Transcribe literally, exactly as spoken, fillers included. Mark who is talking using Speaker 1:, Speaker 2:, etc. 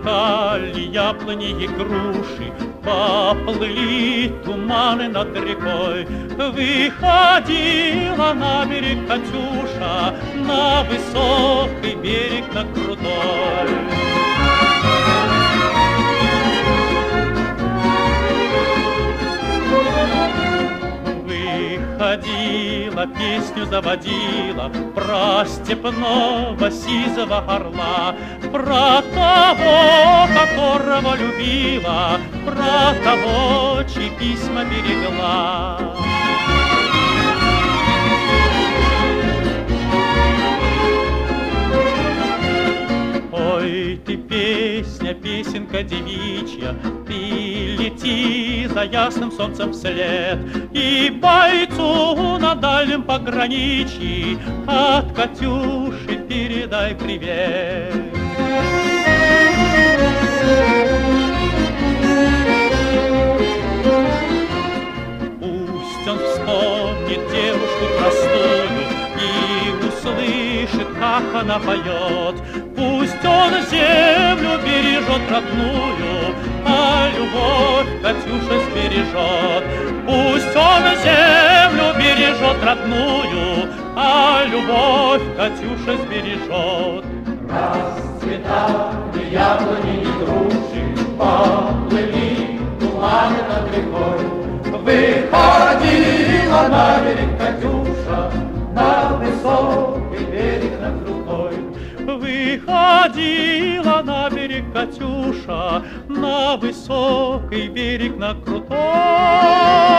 Speaker 1: Замелькали яблони и груши, поплыли туманы над рекой. Выходила на берег Катюша, на высокий берег, на крутой. Выходила, песню заводила про степного сизого орла, про того, которого любила, про того, чьи письма берегла. Ой, ты песня, песенка девичья, ты лети за ясным солнцем вслед, и бойцу на дальнем пограничье от Катюши передай привет. Пусть он вспомнит девушку простую и услышит, как она поет. Пусть он землю бережет родную, а любовь Катюша сбережет. Пусть он землю бережет родную, а любовь Катюша сбережет.
Speaker 2: Расцветали яблони и груши, поплыли туманы над рекой. Выходила на берег Катюша, на высокий берег, на крутой.
Speaker 1: Выходила на берег Катюша, на высокий берег, на крутой.